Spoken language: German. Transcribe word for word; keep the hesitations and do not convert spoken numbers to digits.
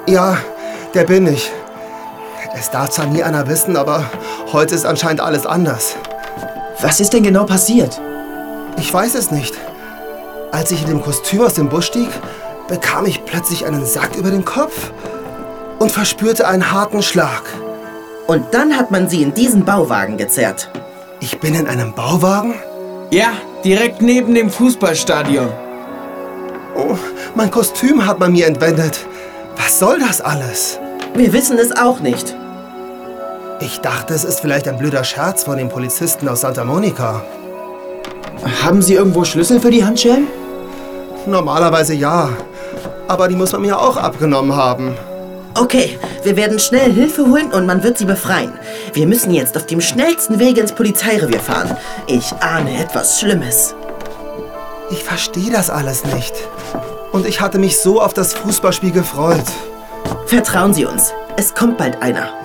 Ja, der bin ich. Es darf zwar nie einer wissen, aber heute ist anscheinend alles anders. Was ist denn genau passiert? Ich weiß es nicht. Als ich in dem Kostüm aus dem Bus stieg, bekam ich plötzlich einen Sack über den Kopf und verspürte einen harten Schlag. Und dann hat man sie in diesen Bauwagen gezerrt. Ich bin in einem Bauwagen? Ja, direkt neben dem Fußballstadion. Oh, mein Kostüm hat man mir entwendet. Was soll das alles? Wir wissen es auch nicht. Ich dachte, es ist vielleicht ein blöder Scherz von den Polizisten aus Santa Monica. Haben Sie irgendwo Schlüssel für die Handschellen? Normalerweise ja, aber die muss man mir auch abgenommen haben. Okay, wir werden schnell Hilfe holen und man wird sie befreien. Wir müssen jetzt auf dem schnellsten Wege ins Polizeirevier fahren. Ich ahne etwas Schlimmes. Ich verstehe das alles nicht. Und ich hatte mich so auf das Fußballspiel gefreut. Vertrauen Sie uns, es kommt bald einer.